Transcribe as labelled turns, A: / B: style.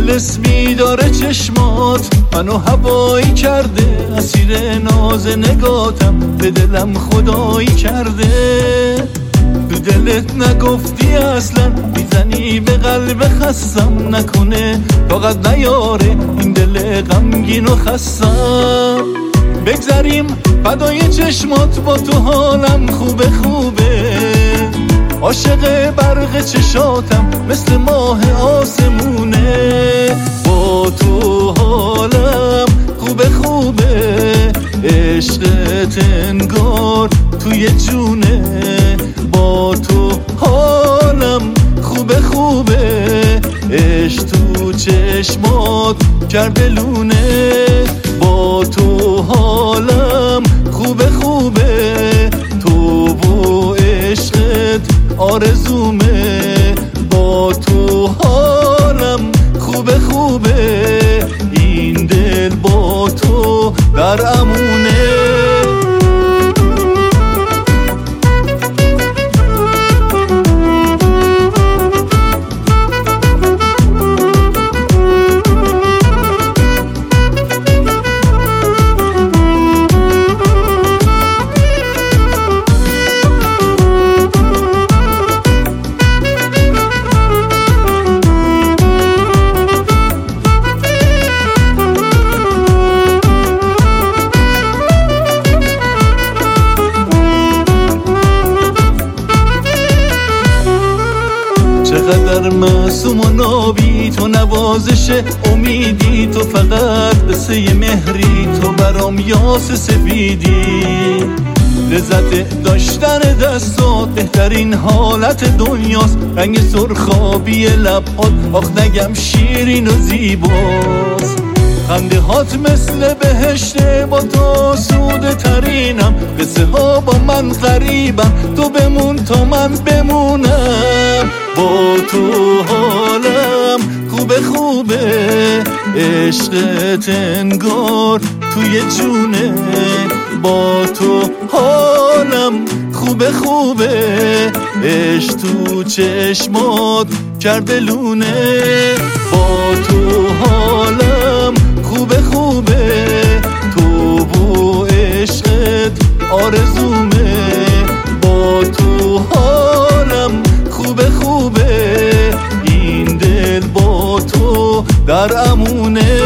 A: طلسمی داره چشمات، منو هوایی کرده، اسیر ناز نگاتم به دلم خدایی کرده. تو دلت نگفتی اصلا میزنی به قلب خستم، نکنه طاقت نیاره این دل غمگین و خستم. بگذریم فدای چشمات با تو حالم خوبه خوبه، عاشق برق چشاتم مثل ماه آسمونه. با تو حالم خوبه خوبه، عشقت انگار توی جونه. با تو حالم خوبه خوبه، عشق تو چشمات کرده لونه. با تو حالم خوبه خوبه، تو و عشقت آرزومه. با تو حالم خوبه خوبه، این دل با تو در امونه. چقدر معصوم و نابی تو، نوازش امیدی تو، فقط قصه مهری تو، برام یاس سفیدی. لذت داشتن دستات بهترین حالت دنیاست، رنگ سرخابی لبات آخ نگم شیرین و زیباست. خنده هات مثل بهشته، با تو سوده ترینم، قصه ها با من غریبم، تو بمون تا من بمونم. با تو حالم خوبه خوبه، عشقت انگار توی جونه. با تو حالم خوبه خوبه، عشق تو چشمات کرده لونه. با تو حالم خوبه خوبه، تو و عشقت آرزومه. با تو حالم خوبه خوبه، این دل با تو در امونه.